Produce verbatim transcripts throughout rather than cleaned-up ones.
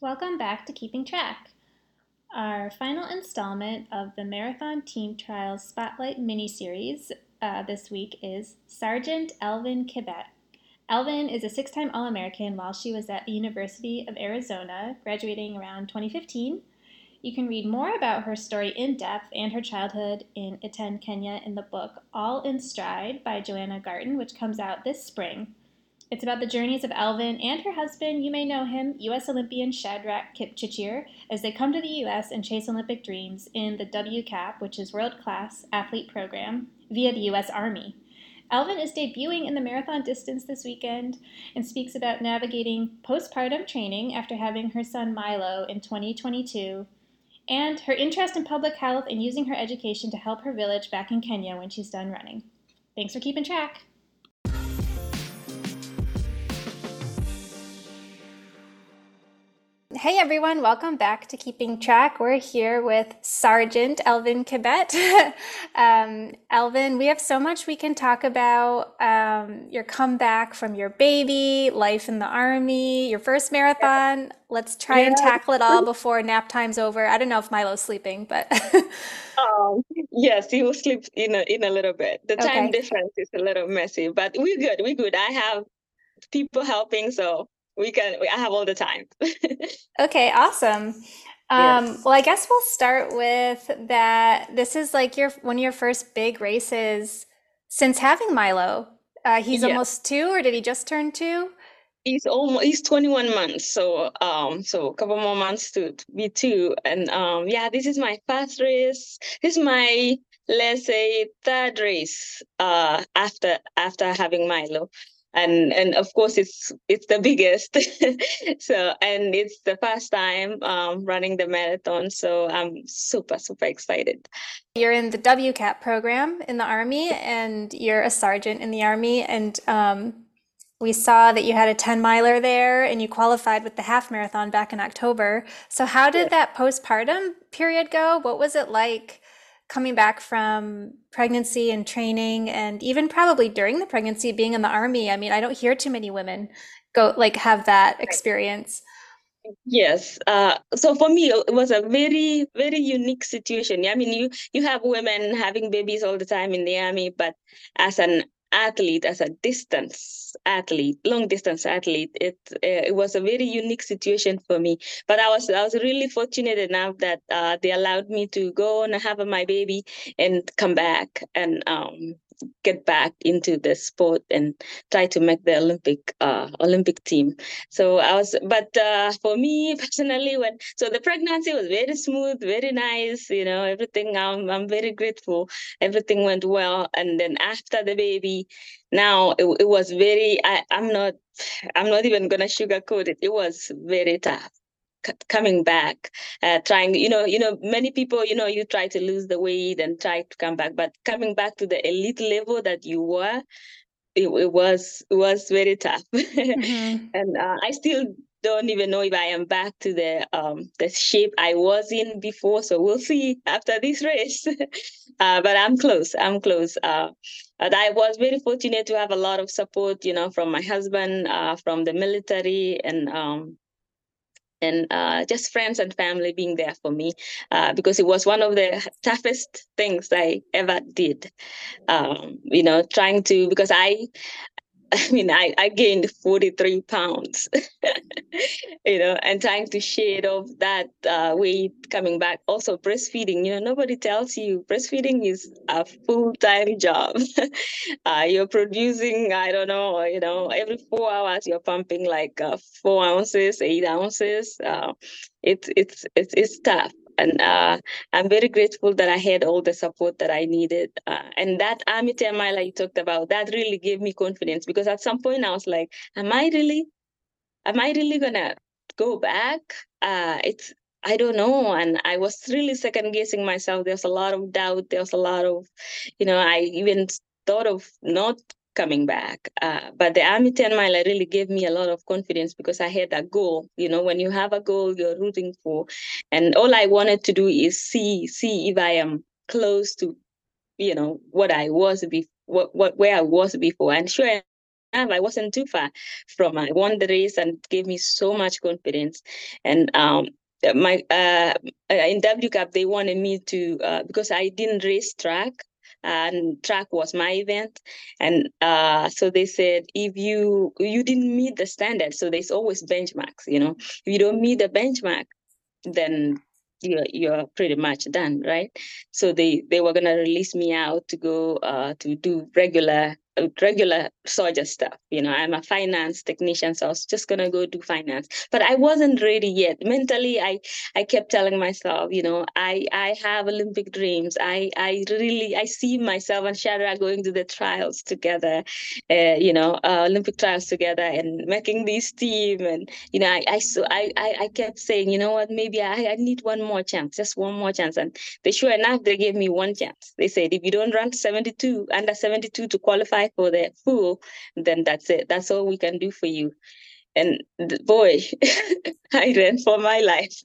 Welcome back to Keeping Track. Our final installment of the Marathon Team Trials Spotlight mini-series uh, this week is Sergeant Elvin Kibet. Elvin is a six-time All-American while she was at the University of Arizona, graduating around twenty fifteen. You can read more about her story in depth and her childhood in Iten, Kenya in the book All in Stride by Joanna Garton, which comes out this spring. It's about the journeys of Elvin and her husband, you may know him, U S Olympian Shadrach Kipchirchir, as they come to the U S and chase Olympic dreams in the W CAP, which is World Class Athlete Program, via the U S Army. Elvin is debuting in the marathon distance this weekend and speaks about navigating postpartum training after having her son Milo in twenty twenty-two, and her interest in public health and using her education to help her village back in Kenya when she's done running. Thanks for keeping track. Hey everyone, welcome back to Keeping Track. We're here with Sergeant Elvin Kibet. um, Elvin, we have so much we can talk about. Um, your comeback from your baby, life in the Army, your first marathon. Let's try Yeah. and tackle it all before nap time's over. I don't know if Milo's sleeping, but Um, yes, he will sleep in a in a little bit. The time okay. difference is a little messy, but we're good. We're good. I have people helping, so we can. I have all the time. Okay, awesome. Um, Yes. well, I guess we'll start with that. This is like your one of your first big races since having Milo. Uh, he's Yeah. almost two, or did he just turn two? He's almost he's twenty-one months, so um, so a couple more months to, to be two, and um, yeah, this is my first race. This is my, let's say, third race uh after after having Milo, and and of course it's it's the biggest. So and it's the first time um running the marathon, so I'm super super excited. You're in the W CAP program in the Army, and you're a sergeant in the Army. And um, we saw that you had a ten miler there, and you qualified with the half marathon back in October. So, how did that postpartum period go? What was it like coming back from pregnancy and training, and even probably during the pregnancy being in the Army? I mean, I don't hear too many women go like have that experience. Yes. Uh, so for me, it was a very, very unique situation. I mean, you you have women having babies all the time in the army, but as an athlete, as a distance athlete, long distance athlete, it uh, it was a very unique situation for me. But I was I was really fortunate enough that uh, they allowed me to go and have my baby and come back and um, get back into the sport and try to make the Olympic uh, Olympic team. So I was, but uh, for me personally, when so the pregnancy was very smooth, very nice, you know, everything. I'm I'm very grateful. Everything went well, and then after the baby, now it, it was very. I, I'm not, I'm not even gonna sugarcoat it. It was very tough c- coming back, uh, trying. You know, you know, many people, you know, you try to lose the weight and try to come back, but coming back to the elite level that you were, it, it was it was very tough. Hmm. And uh, I still don't even know if I am back to the um the shape I was in before, so we'll see after this race. Uh, but I'm close, I'm close. Uh, but I was very fortunate to have a lot of support, you know, from my husband, uh, from the military, and um and uh, just friends and family being there for me, uh, because it was one of the toughest things I ever did. Um, you know, trying to, because I I mean, I, I gained forty-three pounds, you know, and trying to shade off that uh, weight coming back. Also, breastfeeding, you know, nobody tells you breastfeeding is a full time job. Uh, you're producing, I don't know, you know, every four hours you're pumping like uh, four ounces, eight ounces. Uh, it's, it's, it's, it's tough. And uh, I'm very grateful that I had all the support that I needed. Uh, and that Army ten mile you talked about, that really gave me confidence, because at some point I was like, am I really, am I really gonna go back? Uh, it's, I don't know. And I was really second guessing myself. There's a lot of doubt. There's a lot of, you know, I even thought of not coming back. Uh, but the Army ten mile really gave me a lot of confidence, because I had a goal. You know, when you have a goal, you're rooting for. And all I wanted to do is see, see if I am close to, you know, what I was before, what, what, where I was before. And sure I wasn't too far from. I won the race and it gave me so much confidence. And um, my uh, in W CAP they wanted me to uh, because I didn't race track and track was my event, and uh, so they said if you you didn't meet the standard, so there's always benchmarks. You know, if you don't meet the benchmark, then you're you're pretty much done, right? So they they were gonna release me out to go uh, to do regular uh, regular soldier stuff. You know, I'm a finance technician, so I was just gonna go do finance. But I wasn't ready yet. Mentally, I I kept telling myself, you know, I I have Olympic dreams. I I really I see myself and Shadrach going to the trials together, uh, you know, uh, Olympic trials together and making this team. And you know, I I so I I, I kept saying, you know what, maybe I, I need one more chance, just one more chance. And they sure enough, they gave me one chance. They said, if you don't run seventy-two, under seventy-two to qualify for the full, then that's it. That's all we can do for you. And boy, I ran for my life.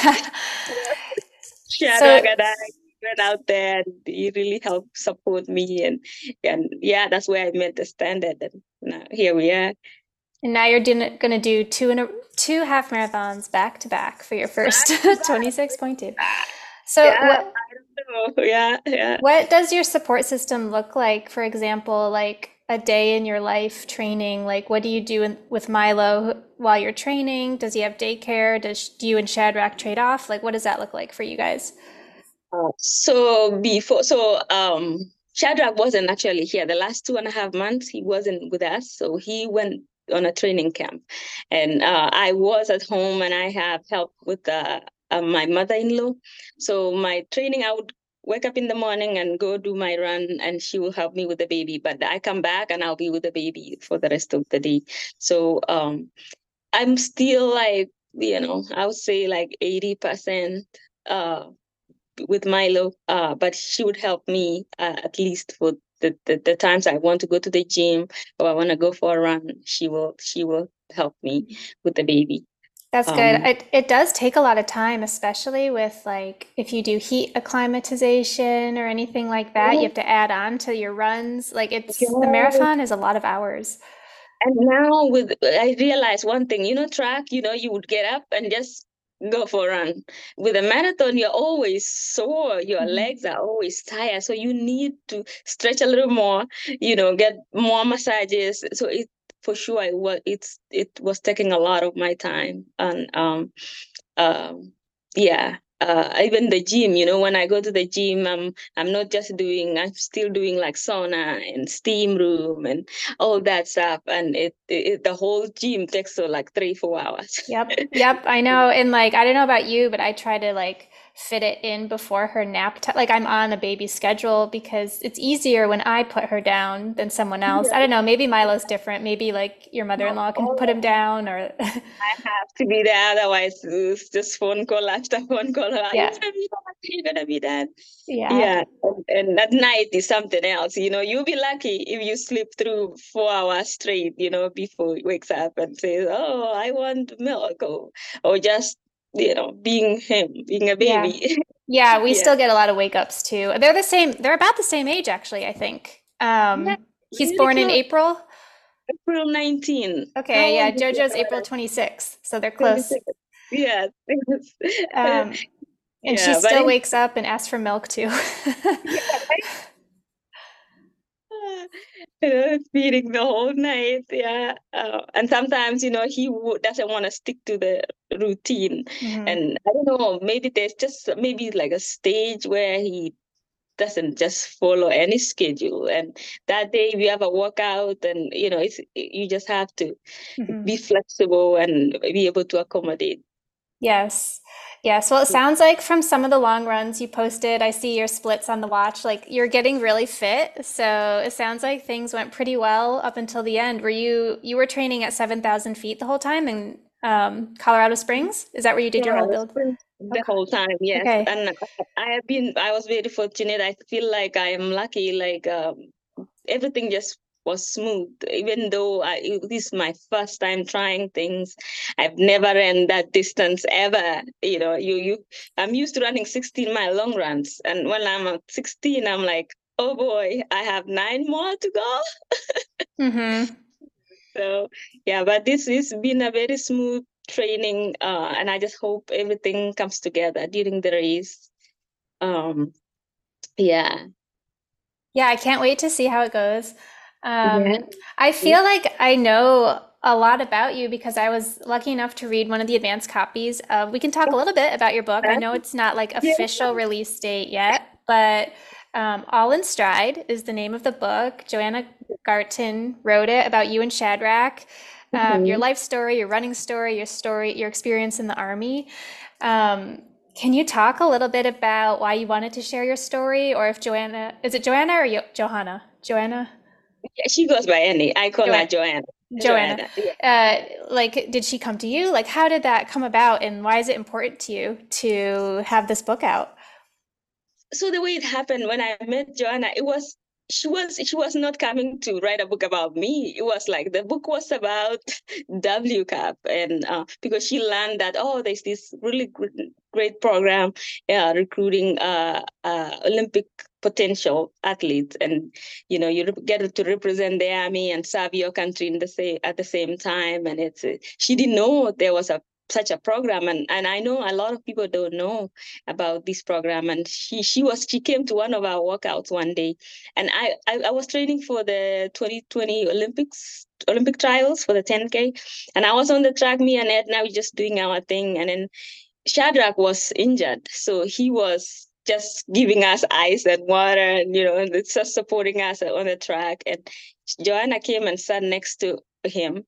Shadrach So, and I went out there and he really helped support me. And and yeah, that's where I met the standard. And now here we are. and now you're doing, gonna do two and a, two half marathons back to back for your first twenty-six point two. So Yeah, what I don't know. Yeah, yeah. what does your support system look like? For example, like a day in your life training, like what do you do in, with Milo while you're training? Does he have daycare? Does do you and Shadrach trade off? Like what does that look like for you guys? Uh, so before, so um, Shadrach wasn't actually here. The last two and a half months, he wasn't with us. So he went on a training camp, and uh, I was at home, and I have help with uh, uh, my mother-in-law. So my training, I would wake up in the morning and go do my run, and she will help me with the baby. But I come back and I'll be with the baby for the rest of the day. So um, I'm still like, you know, I would say like eighty percent. Uh, with Milo, uh, but she would help me uh, at least for the, the, the times I want to go to the gym or I want to go for a run. She will she will help me with the baby. That's good. Um, It it does take a lot of time, especially with like if you do heat acclimatization or anything like that, you have to add on to your runs. Like it's the yes. marathon is a lot of hours. And now with I realized one thing, you know, track, you know, you would get up and just go for a run. With a marathon, you're always sore, your Mhm. legs are always tired. So you need to stretch a little more, you know, get more massages. So it for sure it was it's it was taking a lot of my time. And um um yeah. Uh, even the gym, you know, when I go to the gym, I'm I'm not just doing, I'm still doing like sauna and steam room and all that stuff, and it, it the whole gym takes so like three four hours. Yep. Yep. I know. And like, I don't know about you, but I try to like fit it in before her nap time. Like, I'm on a baby schedule because it's easier when I put her down than someone else. I Yeah. don't know. Maybe Milo's different. Maybe like your No, mother-in-law can put him oh, down or, I have to be there, otherwise it's just phone call after phone call. Are you yeah. gonna be that? Are you gonna be that? Yeah. Yeah, and, and at night is something else. You know, you'll be lucky if you sleep through four hours straight. You know, before he wakes up and says, "Oh, I want milk," or or just you know being him, being a Yeah. baby. Yeah. We Yeah, still get a lot of wake ups too. They're the same. They're about the same age, actually, I think. yeah, Um, he's really born in close. April. April nineteenth. How Okay. Yeah. old is your JoJo's April daughter? twenty-sixth. So they're close. twenty-six. Yeah, Um, and she yeah, but still it's wakes up and asks for milk too. yeah, you know, feeding the whole night. Yeah. Uh, and sometimes, you know, he w- doesn't want to stick to the routine. Mhm. And I don't know, maybe there's just maybe like a stage where he doesn't just follow any schedule. And that day we have a workout and, you know, it's, you just have to Mhm. be flexible and be able to accommodate. Yes. Yes. Well, it sounds like from some of the long runs you posted, I see your splits on the watch, like you're getting really fit. So it sounds like things went pretty well up until the end. Were you you were training at seven thousand feet the whole time in um, Colorado Springs? Is that where you did your Yeah, whole that's build? been the Okay. whole time, yes. Okay. And I have been, I was very fortunate. I feel like I am lucky, like um, everything just was smooth, even though I, it- this is my first time trying things. I've never ran that distance ever. You know, you, you, I'm used to running sixteen mile long runs. And when I'm at sixteen, I'm like, oh boy, I have nine more to go. Mm-hmm. So yeah, but this has been a very smooth training, uh, and I just hope everything comes together during the race. Um, yeah. Yeah, I can't wait to see how it goes. Yeah. Um, I feel like I know a lot about you because I was lucky enough to read one of the advanced copies. Of, we can talk a little bit about your book. I know it's not like Yeah. official release date yet, but um, All in Stride is the name of the book. Joanna Garton wrote it about you and Shadrach, um, your Mhm. life story, your running story, your story, your experience in the army. Um, can you talk a little bit about why you wanted to share your story, or if Joanna, is it Joanna or Yo- Johanna? Joanna? Yeah, she goes by Annie. I call her Joanna. Joanna. Joanna. Joanna. Yeah. Uh, like, did she come to you? Like, how did that come about, and why is it important to you to have this book out? So the way it happened when I met Joanna, it was she was she was not coming to write a book about me. It was like the book was about W CAP, and uh, because she learned that oh, there's this really good, great program uh, recruiting uh, uh, Olympic potential athletes, and you know you get to represent the army and serve your country in the same at the same time. And it's uh, she didn't know there was a such a program, and and I know a lot of people don't know about this program. And she she was she came to one of our workouts one day, and I I, I was training for the twenty twenty Olympics Olympic trials for the ten K, and I was on the track. Me and Edna were just doing our thing, and then Shadrach was injured, so he was just giving us ice and water, and you know, and just supporting us on the track. And Joanna came and sat next to him,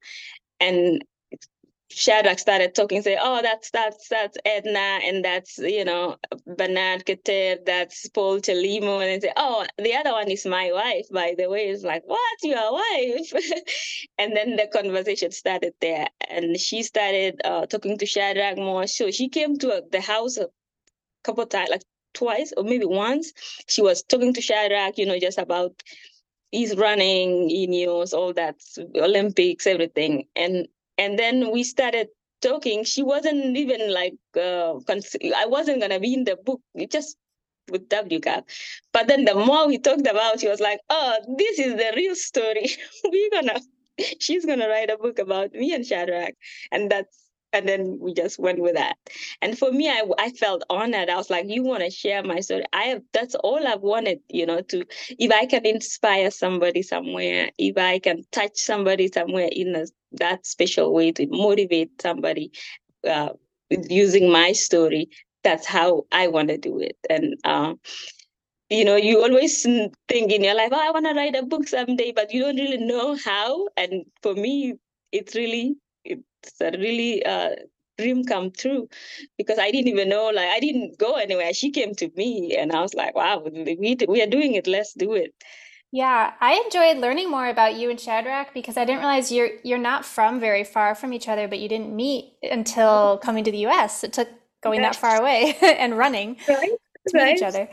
and Shadrach started talking, say, "Oh, that's that's that's Edna, and that's you know Bernard Keter, that's Paul Chelimo," and they say, "Oh, the other one is my wife, by the way." It's like, "What, your wife?" And then the conversation started there, and she started uh, talking to Shadrach more. So she came to uh, the house a couple of times, like twice or maybe once. She was talking to Shadrach, you know, just about he's running, he knows all that Olympics, everything. And and then we started talking. She wasn't even like uh, cons- I wasn't gonna be in the book. It just with W CAP. But then the more we talked about, she was like, "Oh, this is the real story. We're gonna, she's gonna write a book about me and Shadrach," and that's. And then we just went with that. And for me, I, I felt honored. I was like, "You want to share my story? I have. That's all I've wanted, you know, to if I can inspire somebody somewhere, if I can touch somebody somewhere in a, that special way to motivate somebody uh, using my story, that's how I want to do it." And, uh, you know, you always think in your life, "Oh, I want to write a book someday," but you don't really know how. And for me, it's really, it's a really uh, dream come true because I didn't even know, like, I didn't go anywhere. She came to me and I was like, wow, we, we are doing it. Let's do it. Yeah, I enjoyed learning more about you and Shadrach because I didn't realize you're you're not from very far from each other, but you didn't meet until coming to the U S. It took going that far Yes, away and running right, to meet each right. other.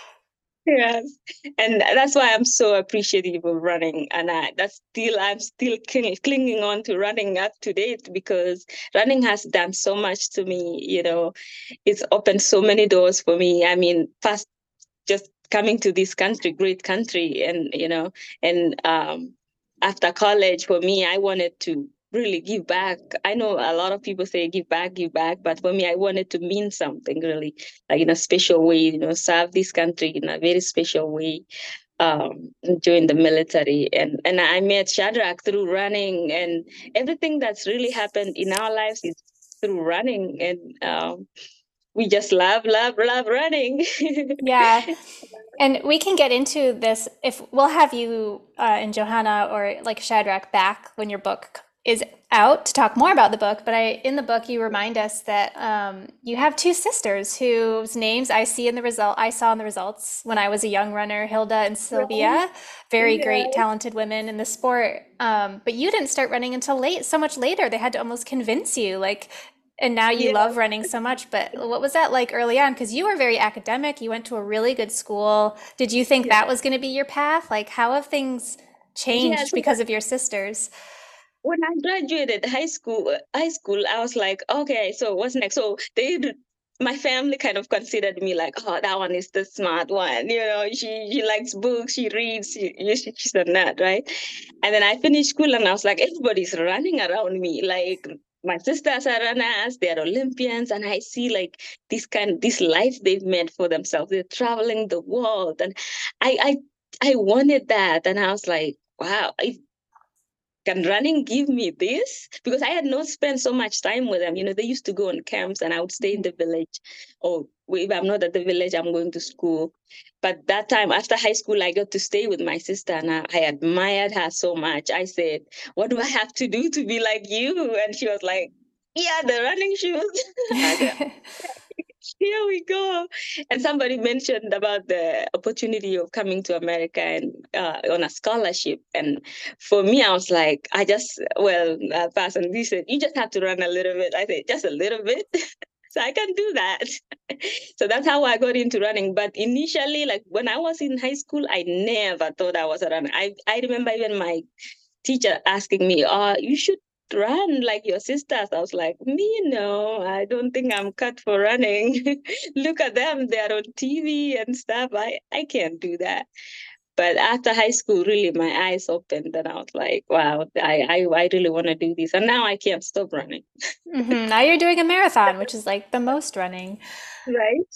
Yes, and that's why I'm so appreciative of running, and I that's still I'm still cling, clinging on to running up to date because running has done so much to me. You know, it's opened so many doors for me. I mean, first just coming to this country, great country, and you know, and um, after college, for me, I wanted to really give back. I know a lot of people say give back, give back, but for me, I wanted to mean something really, like in a special way, you know, serve this country in a very special way. Um, join the military, and and I met Shadrach through running, and everything that's really happened in our lives is through running, and um, we just love, love, love running. Yeah. And we can get into this if we'll have you uh, and Johanna or like Shadrach back when your book is out to talk more about the book. But I, in the book, you remind us that um, you have two sisters whose names I see in the result. I saw in the results when I was a young runner, Hilda and Right. Sylvia, very great, Yeah. talented women in the sport. Um, but you didn't start running until late, so much later. They had to almost convince you, like, and now you Yeah. love running so much. But what was that like early on? Because you were very academic. You went to a really good school. Did you think Yeah. that was going to be your path? Like, how have things Yeah. changed So because of your sisters? when I graduated high school, high school, I was like, okay, so what's next? So they my family kind of considered me like, oh, that one is the smart one. You know, she she likes books, she reads, she, she she's a nerd, right? And then I finished school and I was like, everybody's running around me. Like my sisters are runners, they're Olympians, and I see like this kind this life they've made for themselves. They're traveling the world. And I I I wanted that. And I was like, wow, I can running give me this? Because I had not spent so much time with them. You know, they used to go on camps and I would stay in the village. Or if I'm not at the village, I'm going to school. But that time after high school, I got to stay with my sister and I, I admired her so much. I said, what do I have to do to be like you? And she was like, yeah, the running shoes. I said, here we go. And somebody mentioned about the opportunity of coming to America and uh, on a scholarship. And for me, I was like, I just, well, uh, person, he said, you just have to run a little bit. I said, just a little bit. So I can do that. So that's how I got into running. But initially, like when I was in high school, I never thought I was a runner. I, I remember even my teacher asking me, uh, you should run like your sisters. I was like, me, no, I don't think I'm cut for running. Look at them, they're on T V and stuff. I, I can't do that. But after high school, really, my eyes opened and I was like, wow, I, I, I really want to do this. And now I can't stop running. Hmm. Now you're doing a marathon, which is like the most running. Right?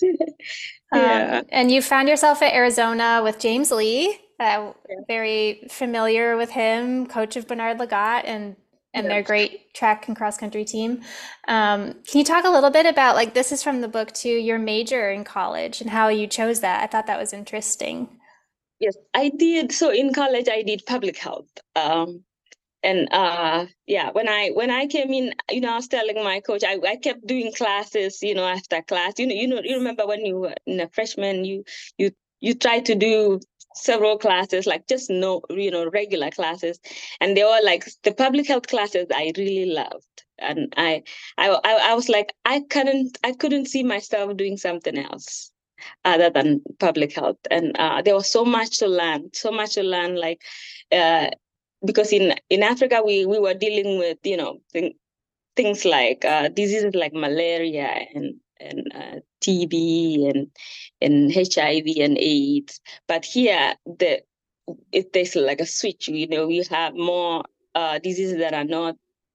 Yeah. Um, and you found yourself at Arizona with James Lee, uh, Yeah. very familiar with him, coach of Bernard Lagat and and Yeah. their great track and cross country team. Um, can you talk a little bit about, like, this is from the book too, your major in college and how you chose that? I thought that was interesting. Yes, I did. So in college, I did public health. Um, and uh yeah, when i when i came in, you know, I was telling my coach, i, I kept doing classes, you know, after class. You know, you know, you remember when you were in a freshman, you you you try to do several classes, like just no, you know, regular classes. And they were like the public health classes I really loved. And i i i, I was like, i couldn't i couldn't see myself doing something else other than public health. And uh, there was so much to learn, so much to learn, like uh, because in in Africa we we were dealing with, you know, thing, things like uh, diseases like malaria and and uh, T B and and H I V and AIDS. But here the it there's like a switch. You know, we have more uh, diseases that are not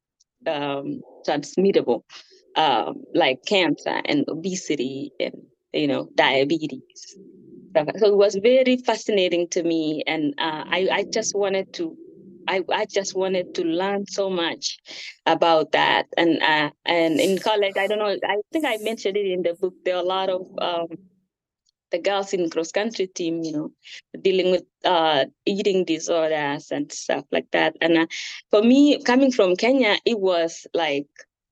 um, transmittable, um, like cancer and obesity and, you know, diabetes. So it was very fascinating to me, and uh, I I just wanted to. I, I just wanted to learn so much about that. And uh, and in college, I don't know, I think I mentioned it in the book. There are a lot of um, the girls in cross country team, you know, dealing with uh, eating disorders and stuff like that. And uh, for me, coming from Kenya, it was like,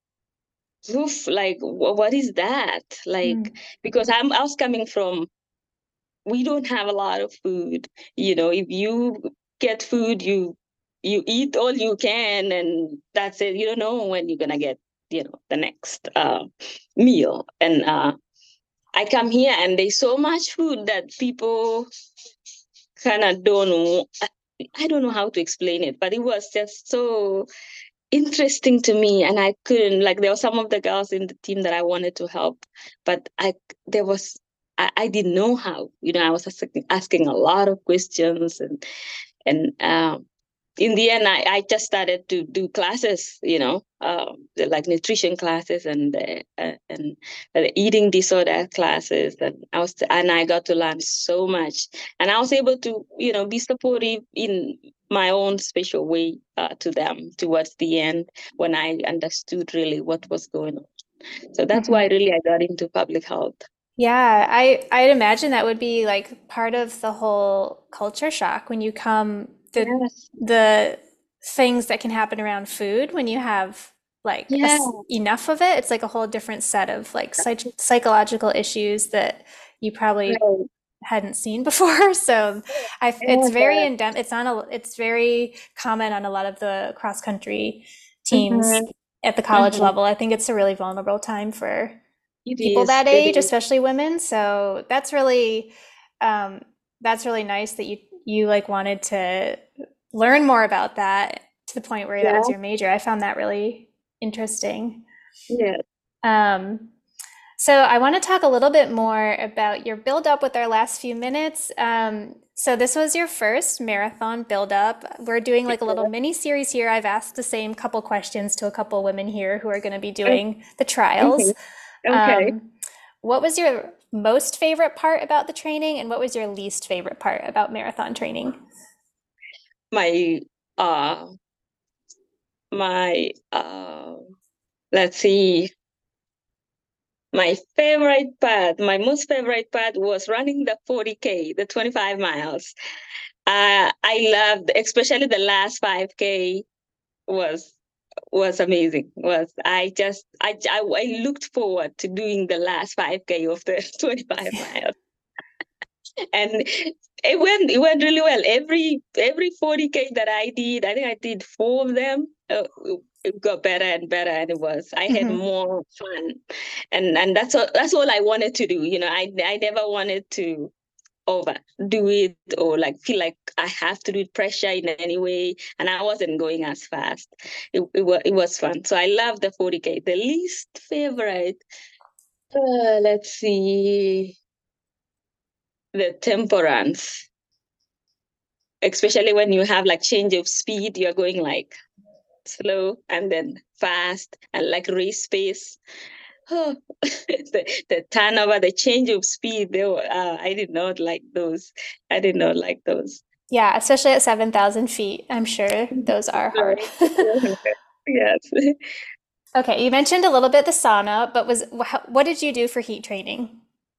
oof, like wh- what is that? Like, because I'm I was coming from, we don't have a lot of food. You know, if you get food, you you eat all you can, and that's it. You don't know when you're gonna get, you know, the next uh, meal. And uh, I come here, and there's so much food that people kind of don't know. I I don't know how to explain it, but it was just so interesting to me, and I couldn't, like, there were some of the girls in the team that I wanted to help, but I there was I, I didn't know how. You know, I was asking, asking a lot of questions, and and um, in the end, I, I just started to do classes, you know, um, like nutrition classes and uh, uh, and uh, eating disorder classes, and I was and I got to learn so much, and I was able to, you know, be supportive in my own special way uh, to them towards the end when I understood really what was going on. So that's why Mhm. really I got into public health. Yeah, I I'd imagine that would be like part of the whole culture shock when you come, the Yes. the things that can happen around food when you have like a Yeah. s enough of it. It's like a whole different set of like psych psychological issues that you probably Right. hadn't seen before. So I it's very Yeah. in depth. It's on a it's very common on a lot of the cross country teams Mm-hmm. at the college Mm-hmm. level. I think it's a really vulnerable time for It people is. that It age, is. especially women. So that's really um, that's really nice that you you like wanted to learn more about that to the point where that was Yeah. your major. I found that really interesting. Yeah. Um, So I want to talk a little bit more about your build up with our last few minutes. Um, so this was your first marathon build up. We're doing like a little mini series here. I've asked the same couple questions to a couple women here who are going to be doing the Okay. trials. Okay. Um, what was your most favorite part about the training, and what was your least favorite part about marathon training? My uh my uh let's see. My favorite part, my most favorite part was running the forty K, the twenty-five miles. Uh, I loved, especially the last five K was was amazing. Was I just I, I I looked forward to doing the last five K of the twenty-five miles. And it went it went really well. Every every forty K that I did, I think I did four of them. Uh, it got better and better, and it was I had Mhm. more fun, and and that's all that's all I wanted to do. You know, I I never wanted to overdo it or like feel like I have to do it pressure in any way, and I wasn't going as fast. It it was it was fun. So I love the forty K. The least favorite, uh, let's see, the tempo runs, especially when you have like change of speed, you're going like slow and then fast and like race pace. Oh, the, the turnover, the change of speed, they were, uh, I did not like those. I did not like those. Yeah, especially at seven thousand feet. I'm sure those are hard. Yes. Okay, you mentioned a little bit the sauna, but was wh- what did you do for heat training?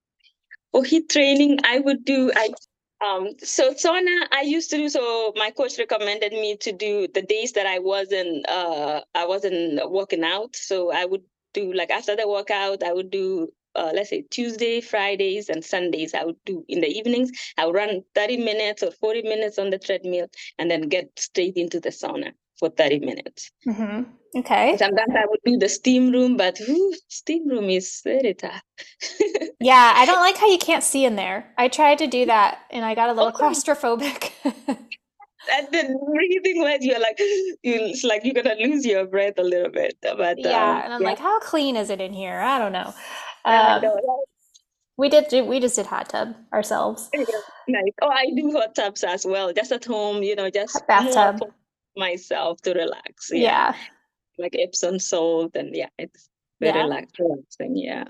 For heat training, I would do I um so sauna I used to do, so my coach recommended me to do the days that I wasn't uh I wasn't working out. So I would do like after the workout, I would do uh, let's say Tuesday, Fridays, and Sundays. I would do in the evenings. I would run thirty minutes or forty minutes on the treadmill and then get straight into the sauna for thirty minutes. Hmm. Okay. Sometimes I would do the steam room, but whew, steam room is very tough. Yeah, I don't like how you can't see in there. I tried to do that and I got a little Oh, claustrophobic. and then breathing when you're like you it's like you're gonna lose your breath a little bit. But um Yeah, and I'm yeah, like, how clean is it in here? I don't know. I Um, know. we did do, we just did hot tub ourselves. Nice. Oh, I do hot tubs as well, just at home, you know, just more Bathtub. for myself to relax. Yeah. Yeah. Like Epsom salt, and yeah, it's very Yeah. relax, relaxing. Yeah.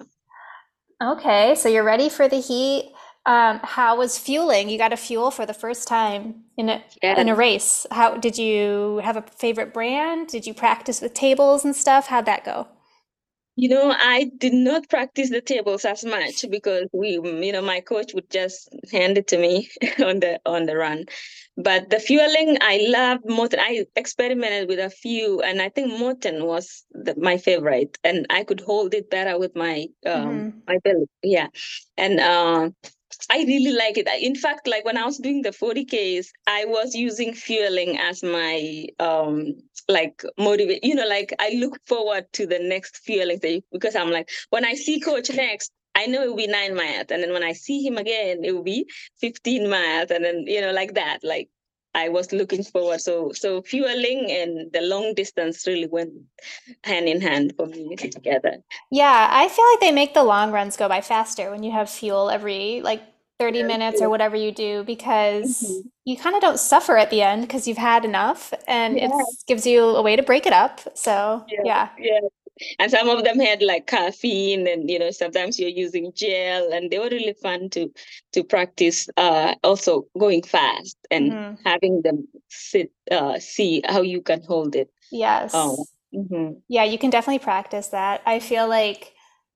Okay, so you're ready for the heat. Um, how was fueling? You got to fuel for the first time in a Yeah. in a race. How did you have a favorite brand? Did you practice with tables and stuff? How'd that go? You know, I did not practice the tables as much because we, mm, you know, my coach would just hand it to me on the on the run. But the fueling, I loved Morton. I experimented with a few, and I think Morton was the, my favorite, and I could hold it better with my um Hmm. my belly. Yeah, and uh, I really like it. In fact, like when I was doing the forty Ks, I was using fueling as my um like motivate, you know, like I look forward to the next fueling day because I'm like, when I see coach next, I know it will be nine miles. And then when I see him again, it will be fifteen miles. And then, you know, like that. Like I was looking forward. So so fueling and the long distance really went hand in hand for me together. Yeah, I feel like they make the long runs go by faster when you have fuel every like thirty minutes or whatever you do because Mhm. you kind of don't suffer at the end because you've had enough and it Yeah, gives you a way to break it up. So, yeah, yeah. yeah. And some of them had like caffeine, and you know sometimes you're using gel, and they were really fun to to practice. Uh, also going fast and Hmm. having them sit, uh, see how you can hold it. Oh, Yes. hmm, Yeah, you can definitely practice that. I feel like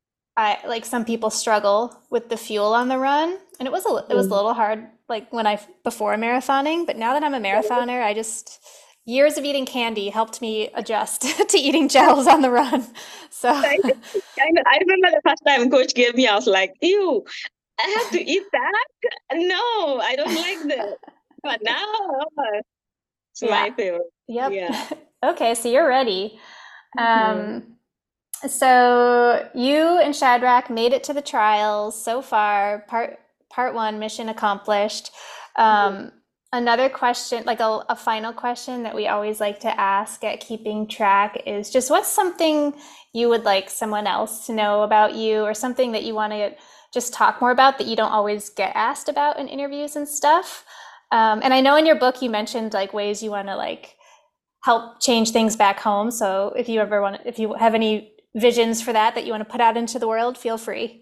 I like some people struggle with the fuel on the run, and it was a it was a little hard like when I before marathoning, but now that I'm a marathoner, I just years of eating candy helped me adjust to eating gels on the run. So I, I know- I remember the first time coach gave me, I was like, "Ew, I have to eat that? No, I don't like that." But now, oh, it's yeah. my favorite. Yep. Yeah. Okay, so you're ready. Mhm. Um, so you and Shadrach made it to the trials so far. Part part one mission accomplished. Um, Another question, like a, a final question that we always like to ask at Keeping Track is just what's something you would like someone else to know about you, or something that you want to just talk more about that you don't always get asked about in interviews and stuff. Um, and I know in your book you mentioned like ways you want to like help change things back home. So if you ever want, if you have any visions for that that you want to put out into the world, feel free.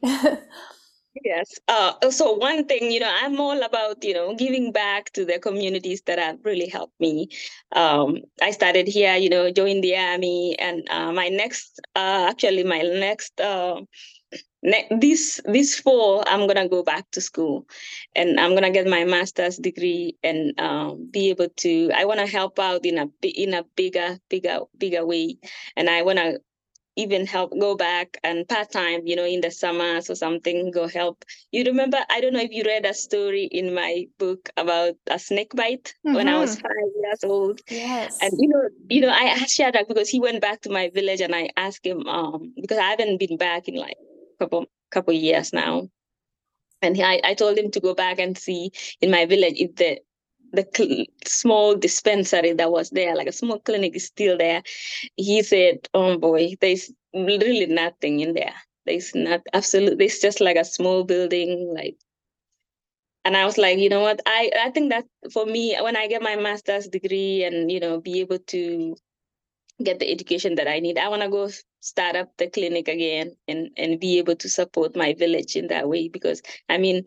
Yes. Uh, so one thing, you know, I'm all about, you know, giving back to the communities that have really helped me. Um, I started here, you know, joined the army, and uh, my next, uh, actually, my next, uh, ne- this this fall, I'm gonna go back to school, and I'm gonna get my master's degree, and um, be able to. I want to help out in a bi- in a bigger, bigger, bigger way, and I want to even help go back and part time, you know, in the summers or something, go help. You remember, I don't know if you read a story in my book about a snake bite when I was Mm-hmm. five years old. And Yes. you know, you know, I shared that because he went back to my village, and I asked him, um, because I haven't been back in like a couple couple years now. And he, I, I told him to go back and see in my village if the the cl- small dispensary that was there, like a small clinic, is still there. He said, "Oh boy, there's really nothing in there. There's not absolutely. It's just like a small building, like." And I was like, you know what? I I think that for me, when I get my master's degree and you know be able to get the education that I need, I want to go start up the clinic again and and be able to support my village in that way. Because I mean,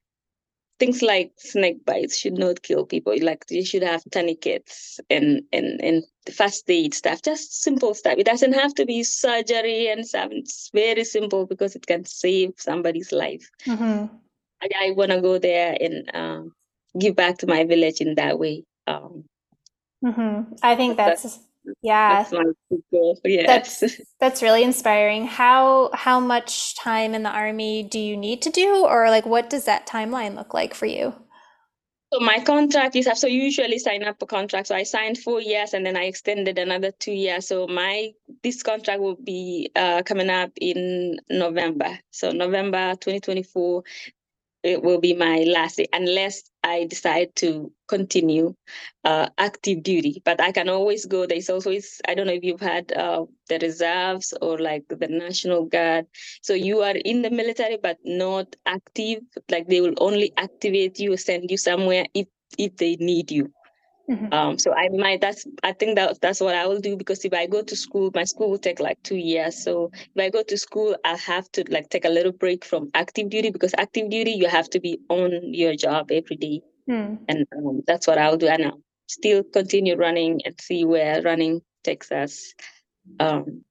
things like snake bites should not kill people. Like you should have tourniquets and and and first aid stuff, just simple stuff. It doesn't have to be surgery and stuff. It's very simple because it can save somebody's life. Mm-hmm. I, I want to go there and um, give back to my village in that way. Um, Mm-hmm. I think that's that's, yeah, that's my goal. Yes. that's that's really inspiring. How how much time in the army do you need to do, or like what does that timeline look like for you? So my contract is so you usually sign up a contract. So I signed four years and then I extended another two years. So my this contract will be uh, coming up in November. So November twenty twenty-four, it will be my last day unless I decide to continue uh, active duty. But I can always go. There's also, I don't know if you've had uh, the reserves or like the National Guard. So you are in the military, but not active. Like they will only activate you, send you somewhere if if they need you. Mm-hmm. Um, so I might that's I think that that's what I will do, because if I go to school, my school will take like two years. So if I go to school, I'll have to like take a little break from active duty, because active duty you have to be on your job every day, Hmm. and um, that's what I'll do. And I'll still continue running and see where running takes us. Um,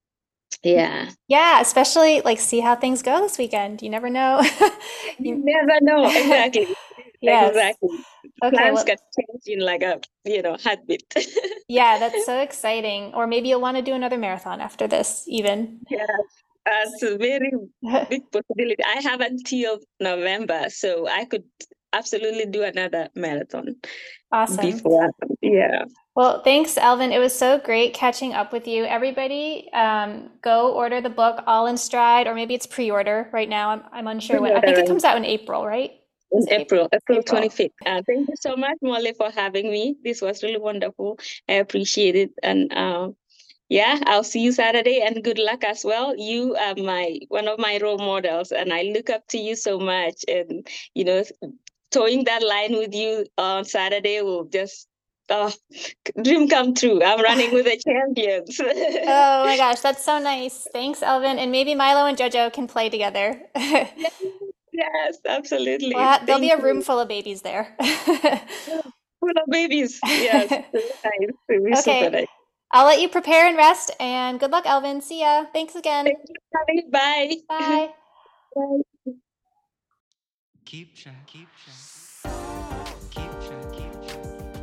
yeah, Yeah, especially like see how things go this weekend. You never know. you You- never know exactly, Yes. exactly. Okay, Plans well, can change in like a you know heartbeat. yeah, that's so exciting. Or maybe you'll want to do another marathon after this, even. Yeah, that's a very big possibility. I have until November, so I could absolutely do another marathon Awesome. before. Yeah. Well, thanks, Elvin. It was so great catching up with you. Everybody, um, go order the book All in Stride, or maybe it's pre-order right now. I'm, I'm unsure when. I think it Right. comes out in April, right? In Is it April? April, April April. twenty-fifth. Uh, thank you so much, Molly, for having me. This was really wonderful. I appreciate it. And um, yeah, I'll see you Saturday, and good luck as well. You are my one of my role models, and I look up to you so much. And you know, towing that line with you on Saturday will just oh, dream come true. I'm running with the champions. Oh my gosh, that's so nice. Thanks, Elvin. And maybe Milo and Jojo can play together. Yes, yes, absolutely. Well, there'll be Thank a room you. full of babies there. Full of babies. Yes, so nice. It was super Okay, nice. I'll let you prepare and rest. And good luck, Elvin. See ya. Thanks again. Thank you for having me. Bye. Bye. Bye. Keep track, keep track, keep track, keep track.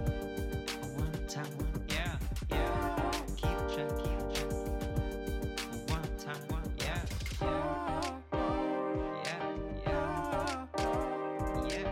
One time, one, yeah, yeah. Keep track, keep track. One time, one, yeah, yeah, yeah, yeah,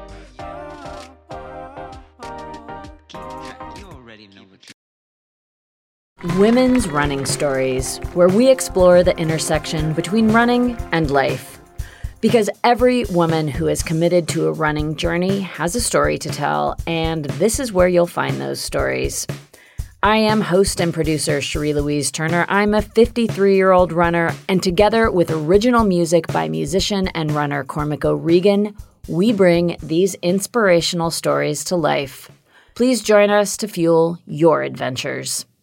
yeah. Keep track. You already know what you. Women's Running Stories, where we explore the intersection between running and life. Because every woman who is committed to a running journey has a story to tell, and this is where you'll find those stories. I am host and producer Cherie Louise Turner. I'm a fifty-three-year-old runner, and together with original music by musician and runner Cormac O'Regan, we bring these inspirational stories to life. Please join us to fuel your adventures.